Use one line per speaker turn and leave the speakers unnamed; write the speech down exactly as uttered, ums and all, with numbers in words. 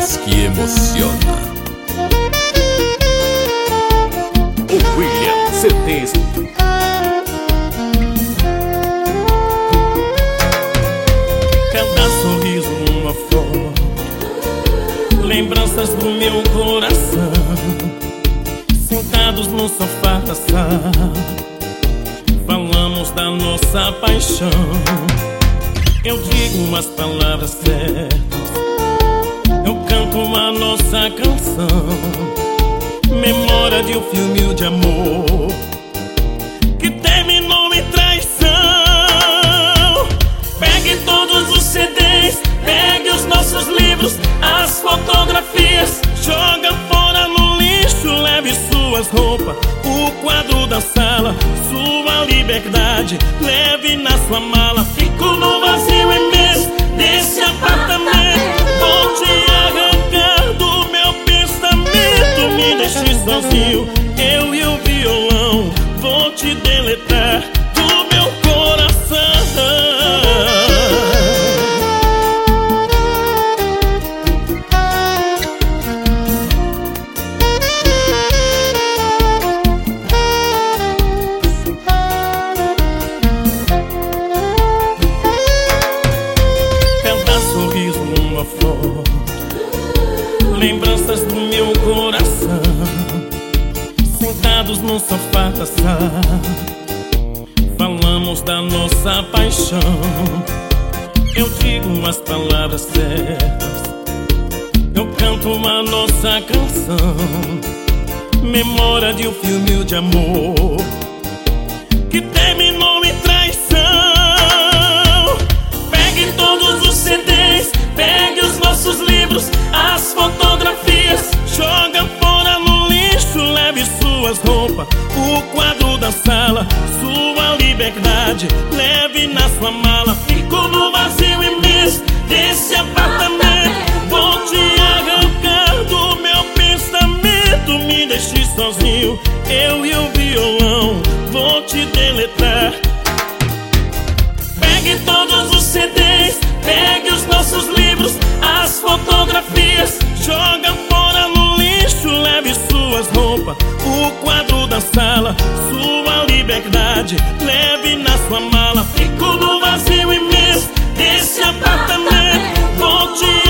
voz que emociona. O William C Ds.
Cada sorriso, uma flor, lembranças do meu coração. Sentados no sofá da sala, falamos da nossa paixão. Eu digo umas palavras certas, eu canto a nossa canção. Memória de um filme de amor que terminou em traição. Pegue todos os C Ds, pegue os nossos livros, as fotografias, joga fora no lixo. Leve suas roupas, o quadro da sala, sua liberdade, leve na sua mala. Fico no vazio imenso desse apartamento, vou te arrancar do meu pensamento. Me deixe sozinho, eu e o violão, vou te deletar do meu coração. Uma flor, lembranças do meu coração. Sentados no sofá da sala, falamos da nossa paixão. Eu digo umas palavras certas, eu canto a nossa canção. Memória de um filme de amor que terminou em traição. Pegue todos os C Ds, pegue os nossos livros, as fotografias, joga fora no lixo. Leve suas roupas, o quadro da sala, sua liberdade, leve na sua mala. Fico no vazio imenso desse apartamento, vou te arrancar do meu pensamento. Me deixe sozinho, eu e o violão, vou te deletar. Pegue todos os C Ds, pegue os nossos livros, as fotografias, joga fora no lixo. Leve suas roupas, o quadro da sala, sua liberdade, leve na sua mala. Fico no vazio imenso desse apartamento, vou te